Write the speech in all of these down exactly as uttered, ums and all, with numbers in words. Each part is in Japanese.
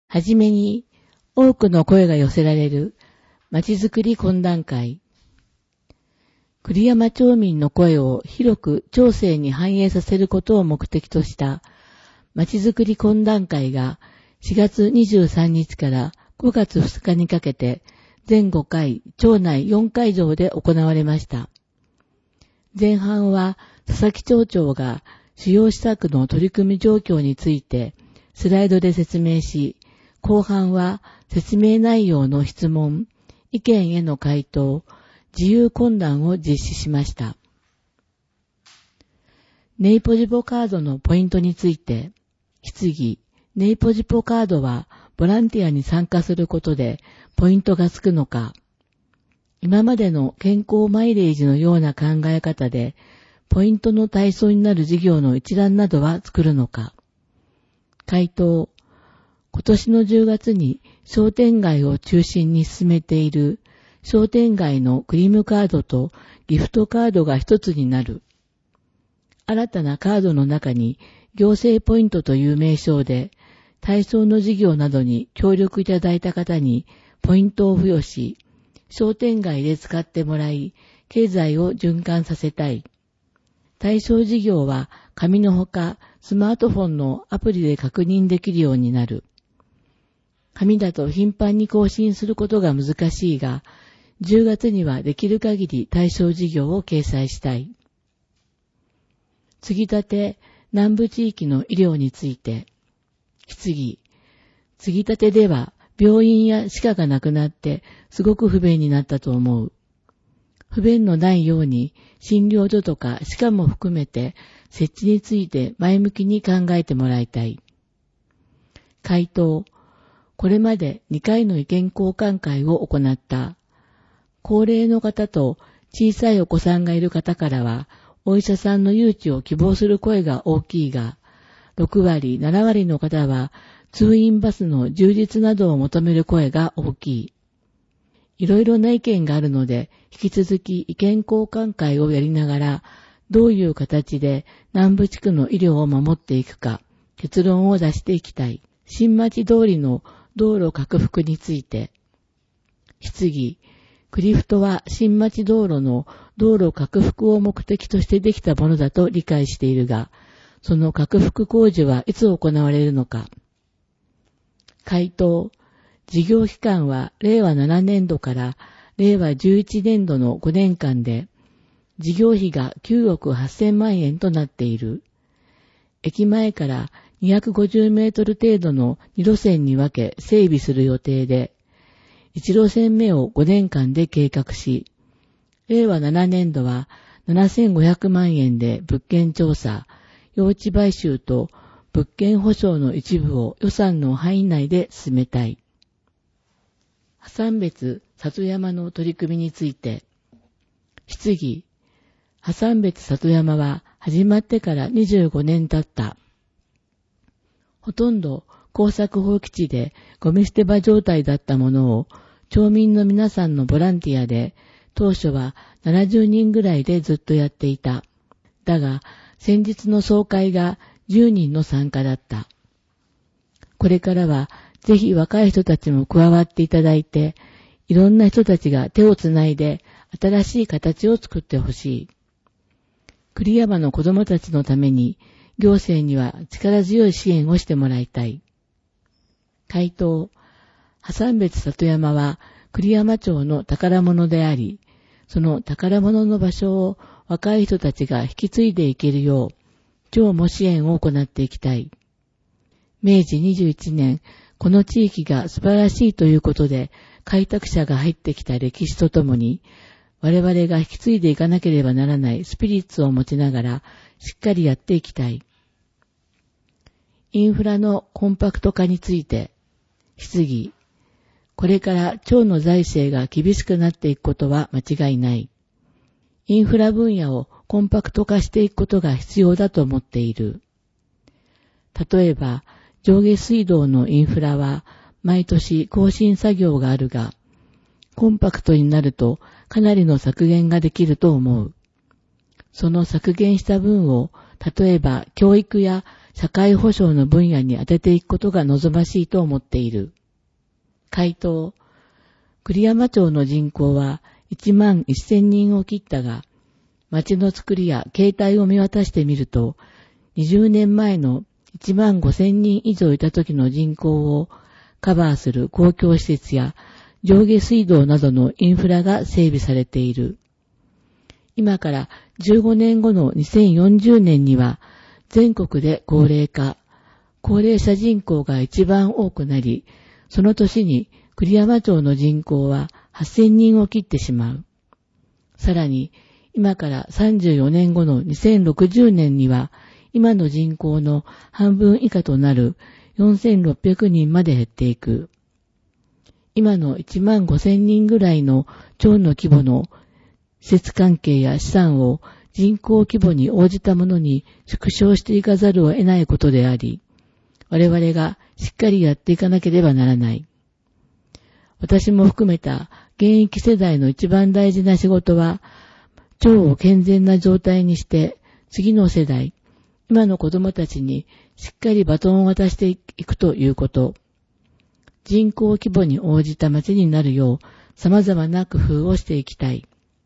はじめに、多くの声が寄せられる、まちづくり懇談会。栗山町民の声を広く町政に反映させることを目的とした、まちづくり懇談会がしがつにじゅうさんにちからごがつふつかにかけて、全ごかい、町内よんかいじょうで行われました。前半は、佐々木町長が主要施策の取り組み状況についてスライドで説明し、後半は説明内容の質問、意見への回答、自由懇談を実施しました。ネイポジポカードのポイントについて、質疑、ネイポジポカードはボランティアに参加することでポイントがつくのか、今までの健康マイレージのような考え方で、ポイントの対象になる事業の一覧などは作るのか。回答、今年のじゅうがつに商店街を中心に進めている商店街のクリームカードとギフトカードが一つになる。新たなカードの中に行政ポイントという名称で対象の事業などに協力いただいた方にポイントを付与し、商店街で使ってもらい、経済を循環させたい。対象事業は紙のほかスマートフォンのアプリで確認できるようになる。紙だと頻繁に更新することが難しいが、じゅうがつにはできる限り対象事業を掲載したい。継ぎ立て南部地域の医療について、質疑、継ぎ立てでは病院や歯科がなくなってすごく不便になったと思う。不便のないように診療所とか歯科も含めて設置について前向きに考えてもらいたい。回答、これまでにかいの意見交換会を行った。高齢の方と小さいお子さんがいる方からはお医者さんの誘致を希望する声が大きいが、ろくわり、ななわりの方は通院バスの充実などを求める声が大きい。いろいろな意見があるので、引き続き意見交換会をやりながら、どういう形で南部地区の医療を守っていくか、結論を出していきたい。新町通りの道路拡幅について、質疑、クリフトは新町道路の道路拡幅を目的としてできたものだと理解しているが、その拡幅工事はいつ行われるのか。回答、事業期間はれいわななねんどかられいわじゅういちねんどのごねんかんで、事業費がきゅうおくはっせんまんえんとなっている。駅前からにひゃくごじゅうメートル程度のにろせんに分け整備する予定で、いちろせんめをごねんかんで計画し、れいわななねんどはななせんごひゃくまんえんで物件調査、用地買収と物件保証の一部を予算の範囲内で進めたい。破産別里山の取り組みについて、質疑、破産別里山は始まってからにじゅうごねん経った。ほとんど耕作放棄地でゴミ捨て場状態だったものを町民の皆さんのボランティアで当初はななじゅうにんぐらいでずっとやっていた。だが先日の総会がじゅうにんの参加だった。これからはぜひ若い人たちも加わっていただいて、いろんな人たちが手をつないで新しい形を作ってほしい。栗山の子供たちのために行政には力強い支援をしてもらいたい。回答、破産別里山は栗山町の宝物であり、その宝物の場所を若い人たちが引き継いでいけるよう、町も支援を行っていきたい。めいじにじゅういちねん、この地域が素晴らしいということで開拓者が入ってきた歴史とともに、我々が引き継いでいかなければならないスピリッツを持ちながらしっかりやっていきたい。インフラのコンパクト化について、質疑、これから町の財政が厳しくなっていくことは間違いない。インフラ分野をコンパクト化していくことが必要だと思っている。例えば、上下水道のインフラは毎年更新作業があるが、コンパクトになるとかなりの削減ができると思う。その削減した分を、例えば教育や社会保障の分野に当てていくことが望ましいと思っている。回答。栗山町の人口はいちまんせんにんを切ったが、町の作りや形態を見渡してみると、にじゅうねんまえのいちまんごせんにん以上いた時の人口をカバーする公共施設や上下水道などのインフラが整備されている。今からじゅうごねんごのにせんよんじゅうねんには全国で高齢化、高齢者人口が一番多くなり、その年に栗山町の人口ははっせんにんを切ってしまう。さらに、今からさんじゅうよねんごのにせんろくじゅうねんには、今の人口の半分以下となるよんせんろっぴゃくにんまで減っていく。今のいちまんごせんにんぐらいの町の規模の施設関係や資産を人口規模に応じたものに縮小していかざるを得ないことであり、我々がしっかりやっていかなければならない。私も含めた現役世代の一番大事な仕事は、町を健全な状態にして、次の世代、今の子供たちにしっかりバトンを渡していくということ。人口規模に応じた町になるよう、様々な工夫をしていきたい。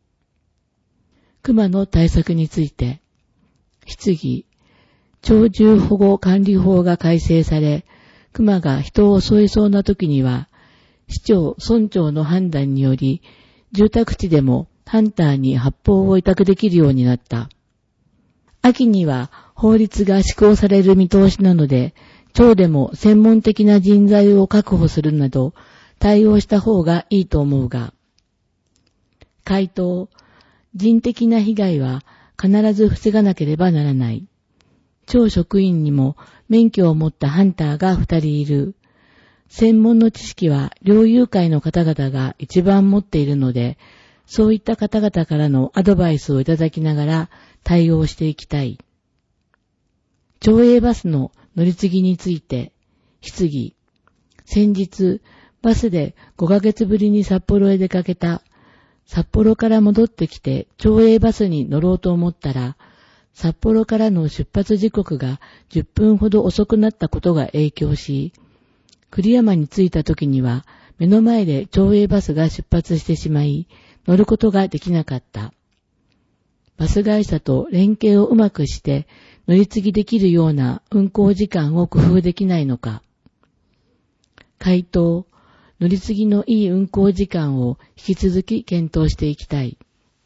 熊の対策について、質疑、鳥獣保護管理法が改正され、熊が人を襲いそうな時には、市長、村長の判断により、住宅地でもハンターに発砲を委託できるようになった。秋には法律が施行される見通しなので、町でも専門的な人材を確保するなど、対応した方がいいと思うが。回答、人的な被害は必ず防がなければならない。町職員にも免許を持ったハンターが二人いる。専門の知識は猟友会の方々が一番持っているので、そういった方々からのアドバイスをいただきながら対応していきたい。町営バスの乗り継ぎについて、質疑。先日、バスでごかげつぶりに札幌へ出かけた。札幌から戻ってきて町営バスに乗ろうと思ったら、札幌からの出発時刻がじゅっぷんほど遅くなったことが影響し、栗山に着いた時には目の前で町営バスが出発してしまい、乗ることができなかった。バス会社と連携をうまくして乗り継ぎできるような運行時間を工夫できないのか。回答、乗り継ぎのいい運行時間を引き続き検討していきたい。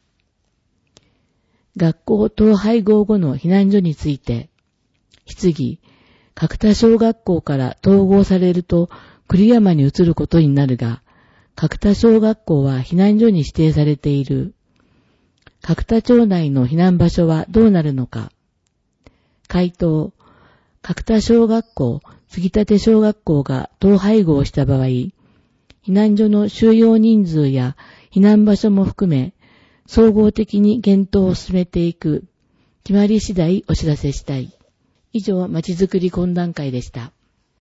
学校統廃合後の避難所について、質疑、角田小学校から統合されると栗山に移ることになるが、角田小学校は避難所に指定されている。角田町内の避難場所はどうなるのか。回答、角田小学校、杉立小学校が統廃合した場合、避難所の収容人数や避難場所も含め、総合的に検討を進めていく。決まり次第お知らせしたい。以上、まちづくり懇談会でした。